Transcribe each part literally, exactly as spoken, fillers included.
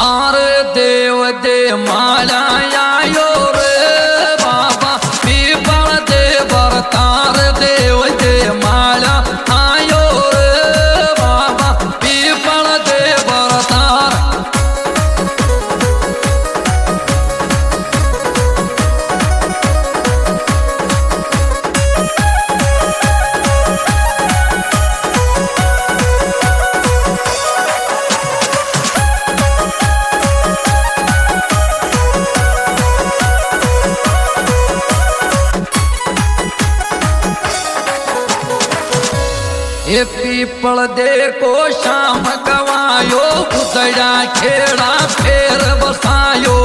आरे देव दे माला आयो रे बाबा people they बरतार देव दे माला आयो रे बाबा पीपल दे बरतार। ये पीपल दे को शाम गवायो उतरा खेड़ा फेर बसायो।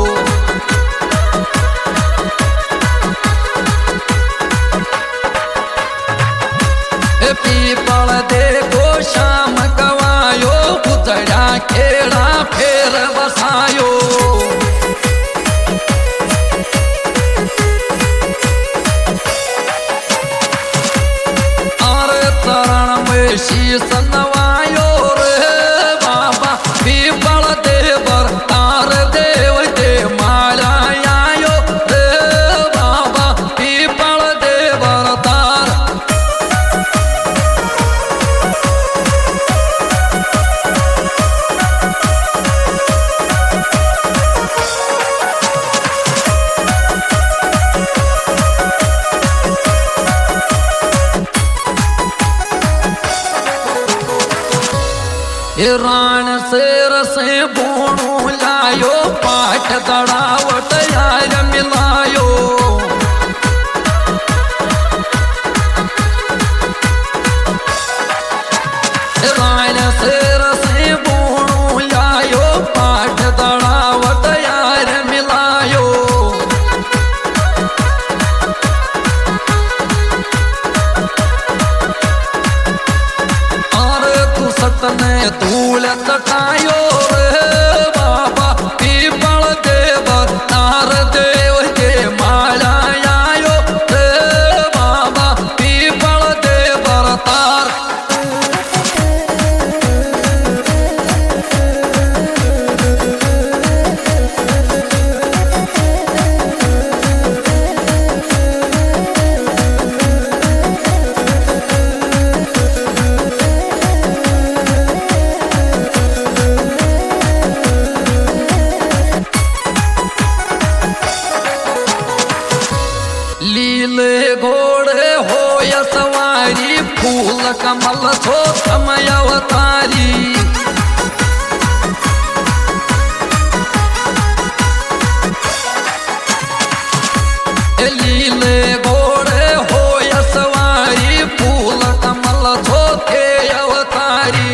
ये पीपल दे को शाम गवायो उतरा खेड़ा फेर बसायो। शीश नवायो रे बाबा पीपल दे बरतार देव दे माला आयो रे बाबा पीपल दे बरतार। रान शेर से बोणू लायो पाठ दड़ावट यार मिलायो। रान शेर से बोणू लायो पाठ दड़ावट यार मिलायो। सतने धूल तटायो रे बाबा पीपल दे बरतार देव दे माला आयो रे बाबा पीपल दे बरतार। लीले घोड़े हो या सवारी फूल कमल छो समय अवतारी। लीले घोड़े हो या सवारी फूल कमल छो थे अवतारी।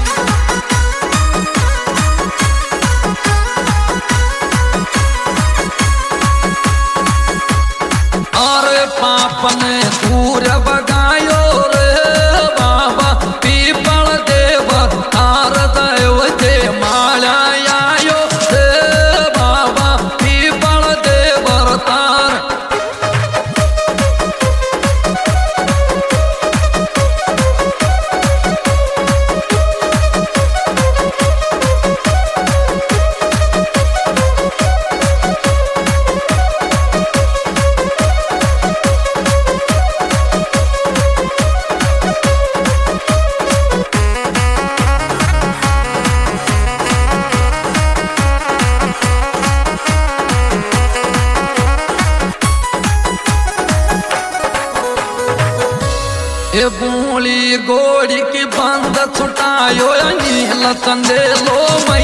पापन दूर बगायो रे बाबा पीपल दे बरतार देव दे माला आयो रे बाबा पीपल दे बरतार। ए बूली गोड़ी की बंद छुटायो नील चंदेलो।